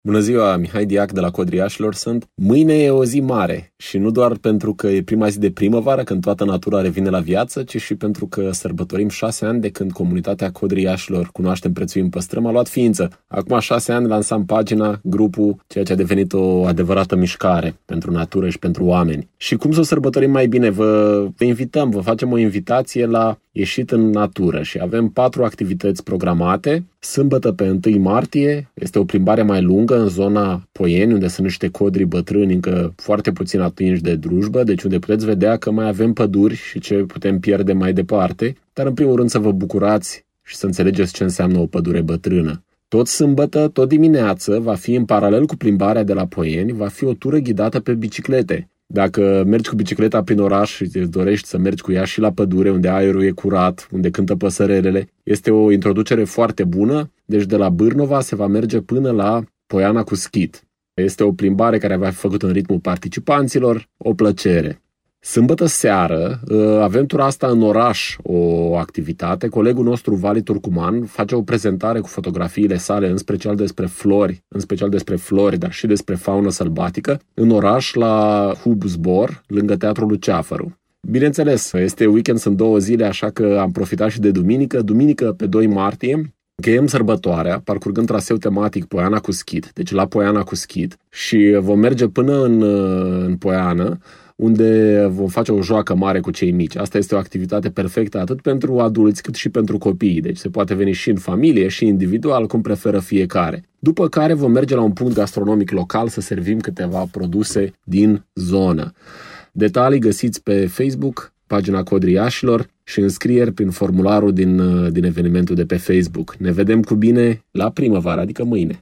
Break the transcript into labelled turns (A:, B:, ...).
A: Bună ziua, Mihai Diac de la Codriașilor sunt. Mâine e o zi mare și nu doar pentru că e prima zi de primăvară când toată natura revine la viață, ci și pentru că sărbătorim 6 ani de când comunitatea Codriașilor Cunoaștem, Prețuim, Păstrăm a luat ființă. Acum 6 ani lansam pagina, grupul, ceea ce a devenit o adevărată mișcare pentru natură și pentru oameni. Și cum să o sărbătorim mai bine? Vă invităm, vă facem o invitație la ieșit în natură și avem 4 activități programate. Sâmbătă pe 1 martie este o plimbare mai lungă în zona Poieni, unde sunt niște codri bătrâni încă foarte puțin atinși de drujbă, deci unde puteți vedea că mai avem păduri și ce putem pierde mai departe, dar în primul rând să vă bucurați și să înțelegeți ce înseamnă o pădure bătrână. Tot sâmbătă, tot dimineață, va fi în paralel cu plimbarea de la Poieni, va fi o tură ghidată pe biciclete. Dacă mergi cu bicicleta prin oraș și îți dorești să mergi cu ea și la pădure, unde aerul e curat, unde cântă păsărelele, este o introducere foarte bună. Deci de la Bârnova se va merge până la Poiana cu Schid. Este o plimbare care va fi făcută în ritmul participanților, o plăcere. Sâmbătă seară avem tura asta în oraș, o activitate. Colegul nostru, Vali Turcuman, face o prezentare cu fotografiile sale, în special despre flori, dar și despre faună sălbatică, în oraș la Hub Zbor, lângă Teatrul Luceafăru. Bineînțeles, este weekend, sunt 2 zile, așa că am profitat și de duminică. Duminică, pe 2 martie, încheiem sărbătoarea, parcurgând traseu tematic Poiana cu Schid, deci la Poiana cu Schid, și vom merge până în Poiană, unde vom face o joacă mare cu cei mici. Asta este o activitate perfectă atât pentru adulți cât și pentru copii, deci se poate veni și în familie și individual, cum preferă fiecare. După care vom merge la un punct gastronomic local să servim câteva produse din zonă. Detalii găsiți pe Facebook, pagina Codriașilor, și înscrieri prin formularul din evenimentul de pe Facebook. Ne vedem cu bine la primăvară, adică mâine.